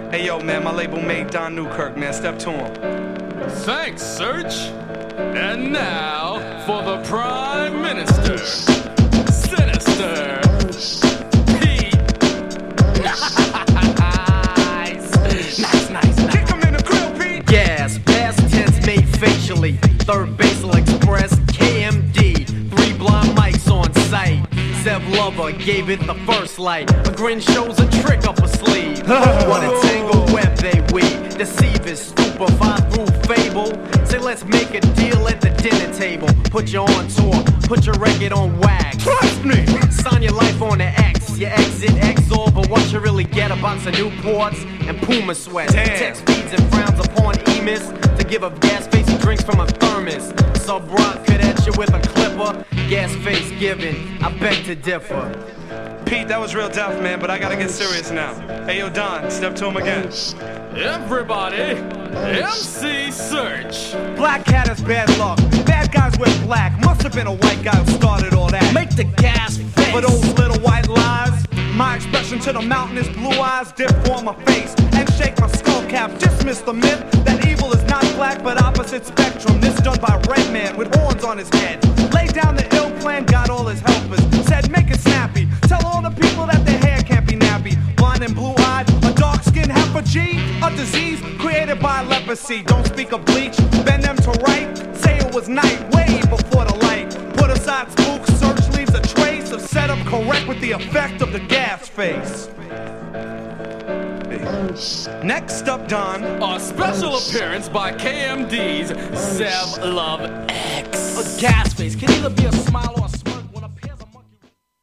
Hey yo, man, my label mate Don Newkirk, man. Step to him. Thanks, Search. And now for the Prime Minister, Sinister Pete. Nice. Kick him in the grill, Pete. Gas, past tense made facially. Third Basal Express, KMD. 3 blind mics on site. Sev Lover gave it the first light. A grin shows a trick up a sleeve. What a tangled web they weave. Deceivers, stupefied through fable. Say let's make a deal at the dinner table. Put you on tour, put your record on wax. Trust me. Sign your life on the X. You exit Exor, but what you really get, a box of Newports and Puma sweats. Damn. Text feeds and frowns upon Emis to give up gas face he drinks from a thermos. Sub Rock could at you with a clipper. Gas face given, I beg to differ. Pete, that was real deaf, man, but I gotta get serious now. Hey yo, Don, step to him again. Everybody, MC Search. Black cat has bad luck. Bad guys wear black. Must have been a white guy who started all that. Make the gas face. For those little white lies, my expression to the mountain is blue eyes dip for my face and shake my skull cap. Dismiss the myth that evil is not black but opposite spectrum. This done by a red man with horns on his head. Laid down the ill plan, got all his helpers. Said make it snappy. Tell all the people that their hair can't be nappy. Blind and blue eyed, a dark skinned heifer G. A disease created by leprosy. Don't speak of bleach, bend them to right. Say it was night, way before the light. Put aside spooks, Search leaves a trace of setup correct with the effect of the gas face. Next up, Don. A special appearance by KMD's Sev Love X. A gas face can either be a smile or a